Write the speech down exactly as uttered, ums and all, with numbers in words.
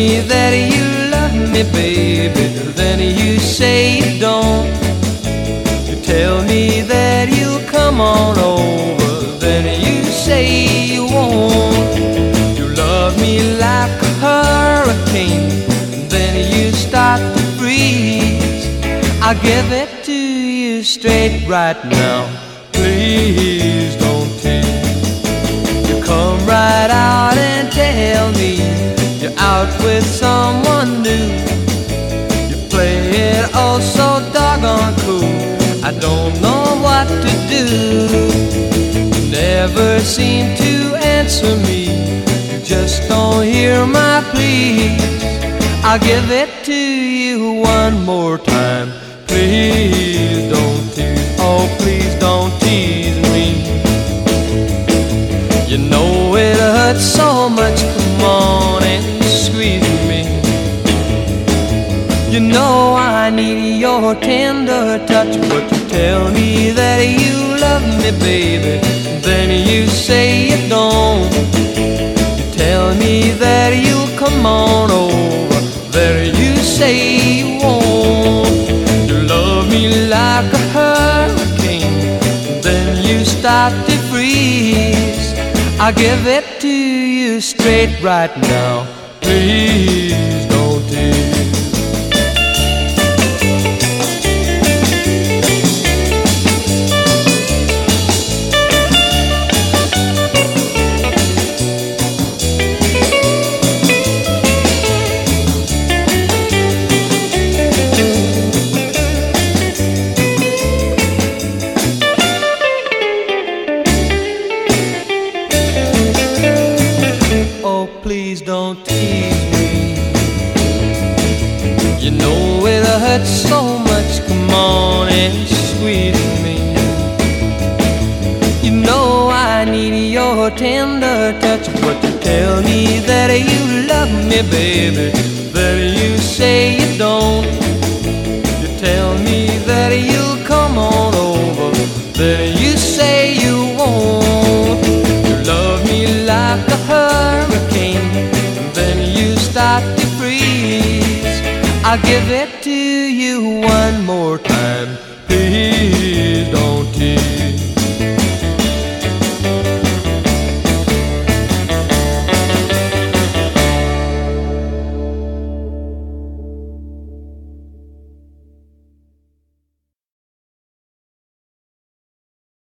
me that you love me, baby, then you say you don't. You tell me that you'll come on over, then you say you won't. You love me like a hurricane, then you start to freeze. I'll give it to you straight right now. Please don't tease. You come right out and tell me you're out with someone new. You play it oh so doggone cool. I don't know what to do. You never seem to answer me. You just don't hear my pleas. I'll give it to you one more time. Please don't tease. Oh, please don't tease me. You know it hurts so much. Come on and squeeze me. You know I need your tender touch, but you tell me that you love me, baby, then you say you don't. You tell me that you'll come on over, then you say you won't. You love me like a hurricane, then you start to freeze. I'll give it to you straight right now. Please don't tease. Please don't tease me. You know it hurts so much. Come on and squeeze me. You know I need your tender touch, but you tell me that you love me, baby, that you say you don't. You tell me that you'll come on over, then you say you won't. You love me like a hurricane, start to freeze. I'll give it to you one more time.